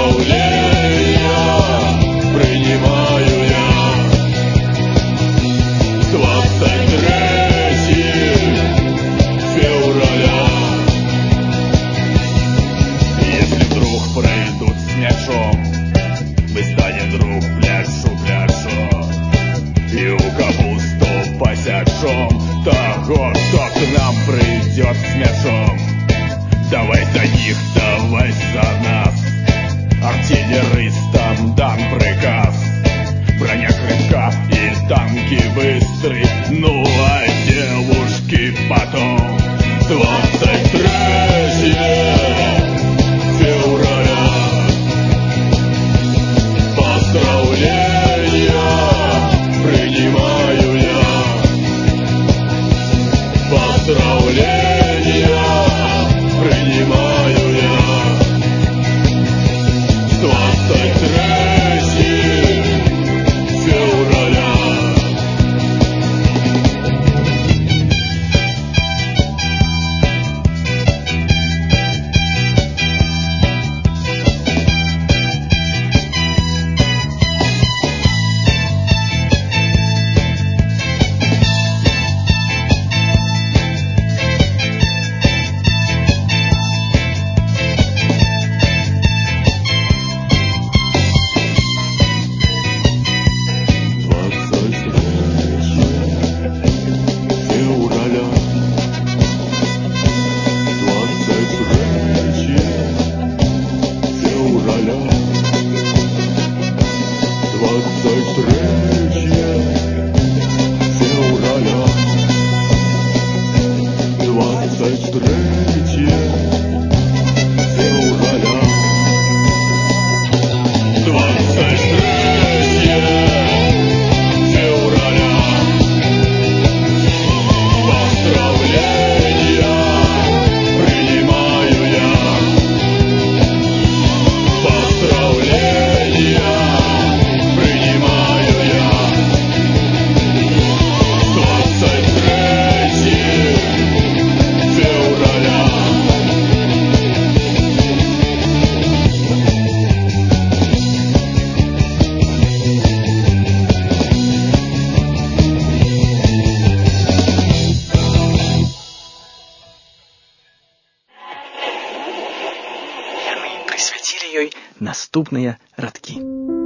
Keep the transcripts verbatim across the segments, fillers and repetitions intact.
Наступныя радкі.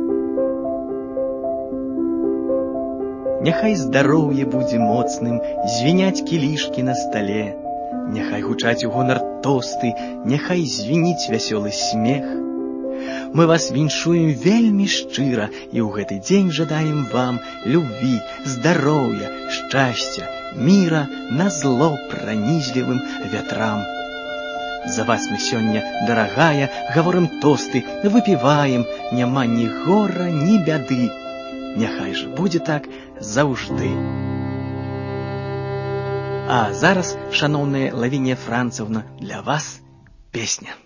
Няхай здароўе будзе моцным, звіняць кілішкі на стале, няхай гучаць у гонар тосты, няхай звініць вясёлы смех. Мы вас віншуем вельмі шчыра і ў гэты дзень жадаем вам любві, здароўя, шчасця, міра назло пранізлівым вятрам. За вас мы сёння, дарагая, гаворым тосты, выпіваем, няма ні гора, ні бяды. Няхай жа будзе так заўжды. А зараз, шаноўная Лавінія Францаўна, для вас песня.